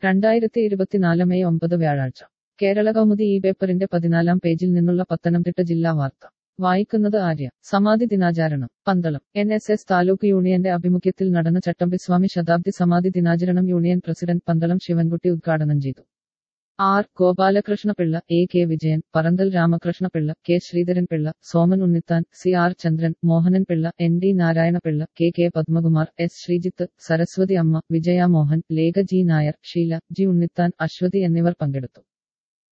2024 May 9 വ്യാഴാഴ്ച കേരള കൗമുദി ഈ പേപ്പറിന്റെ 14 പേജിൽ നിന്നുള്ള പത്തനംതിട്ട ജില്ലാ വാർത്ത വായിക്കുന്നത് ആര്യ. സമാധി ദിനാചരണം പന്തളം. NSS താലൂക്ക് യൂണിയന്റെ ആഭിമുഖ്യത്തിൽ നടന്ന ചട്ടമ്പിസ്വാമി ശതാബ്ദി സമാധി ദിനാചരണം യൂണിയൻ പ്രസിഡന്റ് പന്തളം ശിവൻകുട്ടി ഉദ്ഘാടനം ചെയ്തു. R. Gopalakrishnapillai, AK Vijayan, Paranthal Ramakrishnapillai, K Sreedharanpillai, Soman Unnithan, CR Chandran, Mohanan Pillai, ND Narayanapillai, KK Padmakumar, S Sreejith, Saraswathi Amma, Vijaya Mohan, Lekha G Nair, Sheela G Unnithan, Aswathy എന്നിവർ പങ്കെടുത്തു.